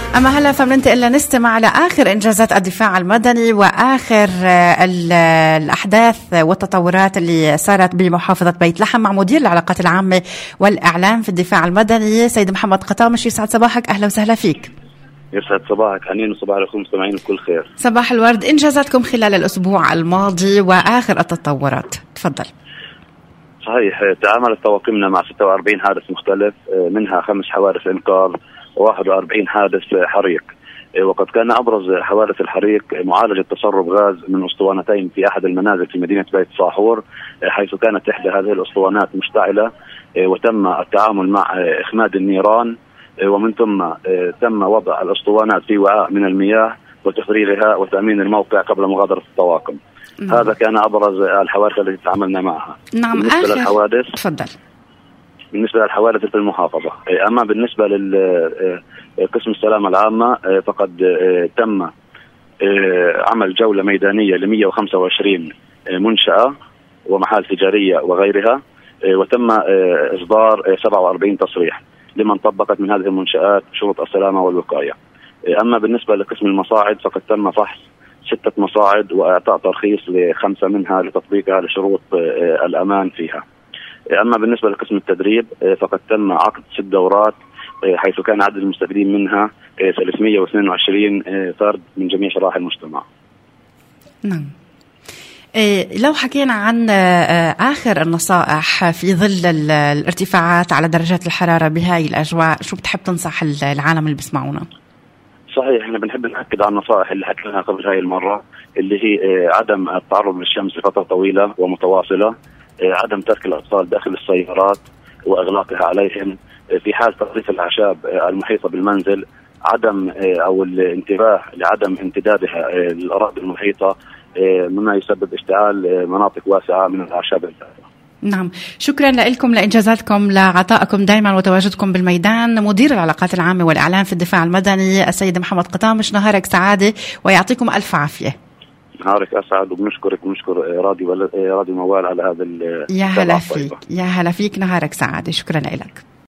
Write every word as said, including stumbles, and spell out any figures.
أما هلا فبننتقل لنستمع لآخر إنجازات الدفاع المدني وآخر الأحداث والتطورات اللي صارت بمحافظة بيت لحم مع مدير العلاقات العامة والإعلام في الدفاع المدني سيد محمد قطامش. يسعد صباحك، أهلا وسهلا فيك. يسعد صباحك حنين وصباح الخير مستمعين بكل خير. صباح الورد. إنجازاتكم خلال الأسبوع الماضي وآخر التطورات، تفضل. صحيح، تعاملت طواقمنا مع ستة وأربعين حادث مختلف، منها خمس حوادث إنقاذ وواحد وأربعين حادث حريق، وقد كان أبرز حوادث الحريق معالجة تسرب غاز من أسطوانتين في أحد المنازل في مدينة بيت صاحور، حيث كانت إحدى هذه الأسطوانات مشتعلة وتم التعامل مع إخماد النيران، ومن ثم تم وضع الأسطوانات في وعاء من المياه وتفريغها وتأمين الموقع قبل مغادرة الطواقم. نعم. هذا كان أبرز الحوادث التي تعاملنا معها. نعم. بالنسبة آخر للحوادث تفضل. بالنسبة للحوادث في المحافظة، أما بالنسبة لقسم السلامة العامة فقد تم عمل جولة ميدانية ل مئة وخمسة وعشرين منشأة ومحال تجارية وغيرها، وتم إصدار سبعة وأربعين تصريح لمن طبقت من هذه المنشآت شروط السلامة والوقاية. أما بالنسبة لقسم المصاعد فقد تم فحص ستة مصاعد وإعطاء ترخيص لخمسة منها لتطبيقها لشروط الأمان فيها. أما بالنسبة لقسم التدريب فقد تم عقد ست دورات، حيث كان عدد المستفيدين منها ثلاثمئة واثنين وعشرين فرد من جميع شرائح المجتمع. نعم. لو حكينا عن آخر النصائح في ظل الارتفاعات على درجات الحرارة بهاي الأجواء، شو بتحب تنصح العالم اللي بيسمعونا؟ صحيح، احنا بنحب نأكد على النصائح اللي حكيناها قبل هاي المرة، اللي هي عدم التعرض للشمس لفترة طويلة ومتواصلة، عدم ترك الأطفال داخل السيارات وإغلاقها عليهم، في حال تنظيف الأعشاب المحيطة بالمنزل، عدم أو الانتباه لعدم امتدادها للأراضي المحيطة مما يسبب اشتعال مناطق واسعة من الأعشاب الزاهرة. نعم، شكرا لكم لإنجازاتكم، لعطائكم دائما وتواجدكم بالميدان. مدير العلاقات العامة والإعلام في الدفاع المدني السيد محمد قطامش، نهارك سعادة ويعطيكم ألف عافية. نهارك أسعد، وبنشكرك ونشكر راديو راديو موال على هذا. يا هلا فيك، يا هلا فيك، نهارك سعادة، شكرا لك.